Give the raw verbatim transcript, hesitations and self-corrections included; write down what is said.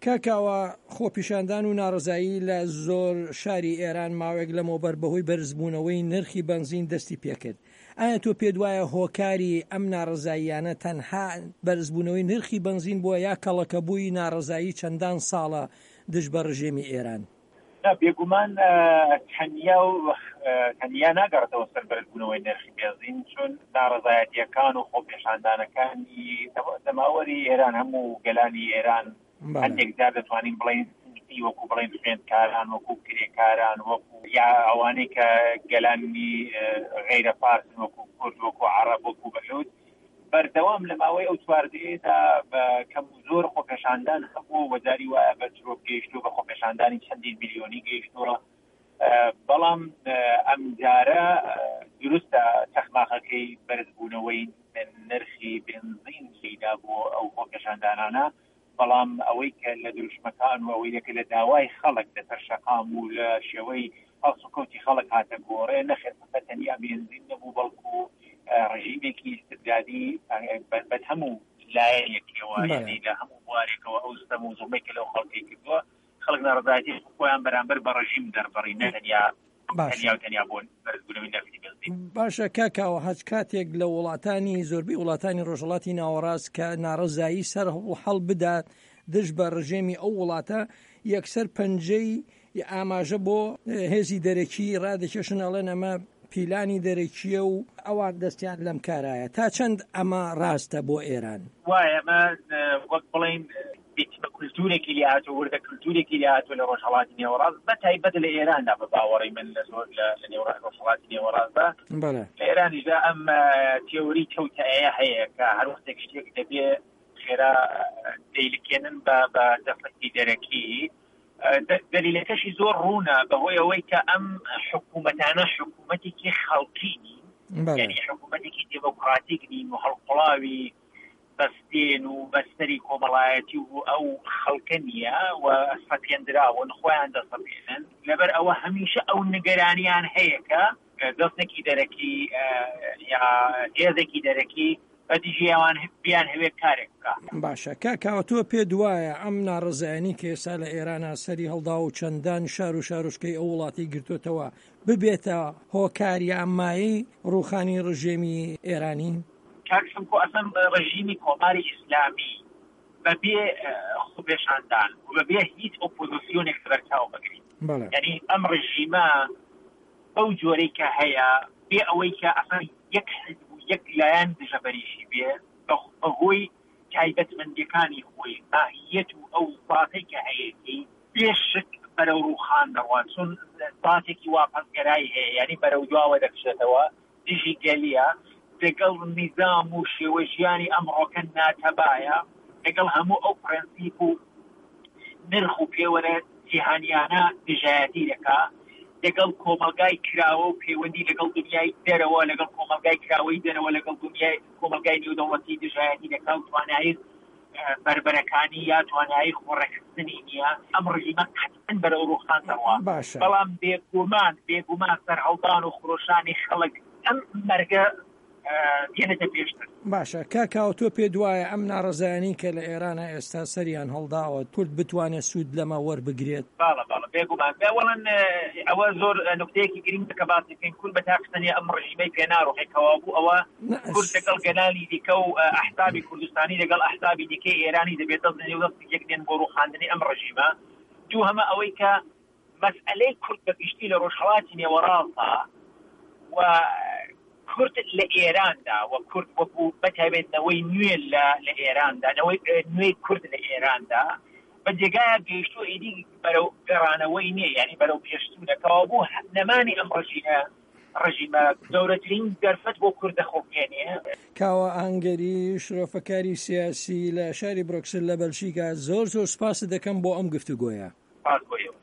کاکاوە خۆپیشاندان و ناڕزایی لە زۆر شاری ئێران ماوەیەک لەمەوبەر بەهۆی بەرزبوونەوەی نرخی بەنزین دەستی پێکرد. ئایا تۆ پێت وایە هۆکاری ئەم ناڕزاییانە تەنها بەرزبوونەوەی نرخی بەنزین بووە یا کەڵەکەبووی ناڕزایی چەندان ساڵە دژ بە ڕژێمی ئێران؟ بێگومان تەنیا و تەنیا ناگەڕێتەوە سەر بەرزبوونەوەی نرخی بێنزین، چون ناڕزایەتیەکان و خۆپیشاندانەکانی دەماوەری ئێران هەموو گەلانی ئێران هەندێک جار دەتوانین بڵێن وەکو بڵێن خوێندکاران وەکو کرێکاران وەکو یا ئەوانەی کە گەلانی غەیرە فارسن وەکو کورد وەکو عەرەب وەکو بەلوچ بەردەوام لە ماوەی ئەو چواردەیەدا بە کەم و زۆر خۆپیشاندان هەبوو وەجاری وایە بە چرۆک گەیشتووە بە خۆپیشاندانی چەندین میلیۆنی گەیشتووە، بەڵام ئەم جارە دروستە چەخماقەکەی بەرزبوونەوەی نرخی بنزین جێدا بۆ ئەو خۆپیشاندانانە، بەڵام ئەوەی کە لە دروشمەکان و ئەوەی کە لە داوای خەڵک لەسەر شەقام و لە شێوەی هەڵسوکەوتی خەڵک هاتە گۆڕێ نەخێت تەنیا بنزین نەبوو بەڵکو ڕژیمێکی استبدادی بەد هەموو لایەنێکەوە یعنی لە هەموو بوارێکەوە ئەو ستەم و زوڵمەی کە لەو خەڵکی کردووە خەڵک ناڕزایەتی خۆیان بەرامبەر بە ڕژیم دەربڕی نەتەنیا تەنیا و تەنیا بۆ بەرزبوونەوەی نرخی بنزین. باشە کاکاوە هەچ کاتێک لە وڵاتانی زۆربەی وڵاتانی ڕۆژهەڵاتی ناوەڕاست کە ناڕزایی سەر هەڵ بدات دژ بە ڕژێمی ئەو وڵاتە یەکسەر پەنجەی ئاماژە بۆ هێزی دەرەکی ڕادەکێشن ئەڵێن ئەمە پیلانی دەرەکیە و ئەوان دەستیان لەم کارایە. تا چەند ئەمە ڕاستە بۆ ئێران؟ وایە ئەمە وەک بڵێن بە کولتورێکی لێهاتوە وردە کولتورێکی لێهاتوە لە ڕۆژهەڵاتی نێوەڕاست بە تایبەت لە ئێراندا بە باوەڕی من لە زۆر لە ڕۆژهەڵاتی نێوەڕاستدا لە ئێرانیشدا ئەم تێوری کەوتایە هەیە کە هەر وەختێک شتێک دەبێ خێرا دەیلکێنن بە دەفەتی دەرەکی. دلیلەکەشی زۆر ڕوونە بەهۆی ئەوەی کە ئەم حکوومەتانە حکوومەتێکی خەڵکی نین، یعنی حکوومەتێکی دموکراتیک نین و هەڵقڵاوی بەستێن و بەستەری کۆمەڵایەتی و ئەو خەڵکە نییە و سەپێنراون خۆیان دەسەپێنن، لەبەر ئەوە هەمیشە ئەو نیگەرانیان هەیە کە دەستێکی دەرەکی یا هێزێکی دەرەکی بەدیژیاوان بیان هەوێ کارێک بکە. باشە کاکاوە تۆ پێ دوایە ئەم ناڕزایانی کە ئێستا لە ئێرانە سەری هەڵدا و چەندان شار و شارۆچکەی ئەو وڵاتی گرتوتەوە ببێتە هۆکاری ئەمایی ڕووخانی ڕژێمی ئێرانی؟ کاکسم کۆ ئەسەم ڕژیمی کۆماری ئیسلامی بەبێ خۆپیشاندان و بەبێ هیچ ئۆپۆزیسیۆنێک بەرچاو بگرین، یعنی ئەم ڕژیمە ئەو جۆرەی کە هەیە بێ ئەوەی کە ئەسەن یەک یەک لایەن دژەبەریشی بێ بەهۆی تایبەتمەندیەکانی خۆی ماهیەت و ئەو زاتەی کە هەیەی پێشک بەرەو ڕووخان دەڕوات، چون زاتێکی واپەسگەرایی هەیە، یعنی بەرەو دواوە دەکشێتەوە دژی گەلیە لەگەڵ نیزام و شێوە ژیانی ئەمڕۆکە ناتەبایە لەگەڵ هەموو ئەو پرەنسیپ و نرخ و پێوەرە جیهانیانە دژایەتی دەکا لەگەڵ کۆمەلگای کراوە و پەیوەندی لەگەڵ دنیای دەرەوە لەگەڵ کۆمەلگای کراوەی دەرەوە لەگەڵ دنیای کۆمەلگای نێودەوڵەتی دژایەتی دەکا و توانایی بربەرەکانی یا توانایی خۆڕێکخستنی نییە. ئەم ڕژیمە قەتعەن بەرەو ڕووخان دەڕوات، بەڵام بێگومان بێگومان سەرهەڵدان و خڕۆشانی خەڵک ئەم مەرگە دێنێتە پێشتر. باشە کاکاوە تۆ پێ دوایە ئەم ناڕزایانی کە لە ئێرانە ئێستا سەریان هەڵداوە کورد بتوانێت سوود لەمە وەربگرێت؟ باڵە باڵە بێگومان بێوەڵەن ئەوە زۆر نکتەیەکی گرنگە کە باسی بکەین. کورد بەتاقیستانی ئەم ڕژیمەی پێناڕۆخێکەوە بوو ئەوە کورد لەگەڵ گەلانی دیکە و ئەحزابی کوردستانی لەگەڵ ئەحزابی دیکەی ئێرانی دەبێت دەست نێو دەست یەک دێن بۆ ڕووخاندنی ئەم ڕژیمە. دوو هەمە ئەوەی کە مەسئلەی کورد بەگشتی لە ڕۆژهەڵاتی نێوەڕاستە و کورد لە ئێراندا و کورد وەکو بەتایبێتنەوەی نوێ لە ئێراندا نوێی کورد لە ئێراندا بە جێگایە گەیشتووە ئیدی بەرەو گەڕانەوەی نییە، یعنی بەرەو پێشچوونەکەەوە بوو نەمانی ئەم ڕژیمە ڕژیمە گەورەترین دەرفەت بۆ کورد دەخۆپێنێ. کاوە ئەنگەری شرۆفەکاری سیاسی لە شاری برۆکسل لە بەلژیکا زۆر زۆر سپاس دەکەم بۆ ئەم گفتوگۆیە.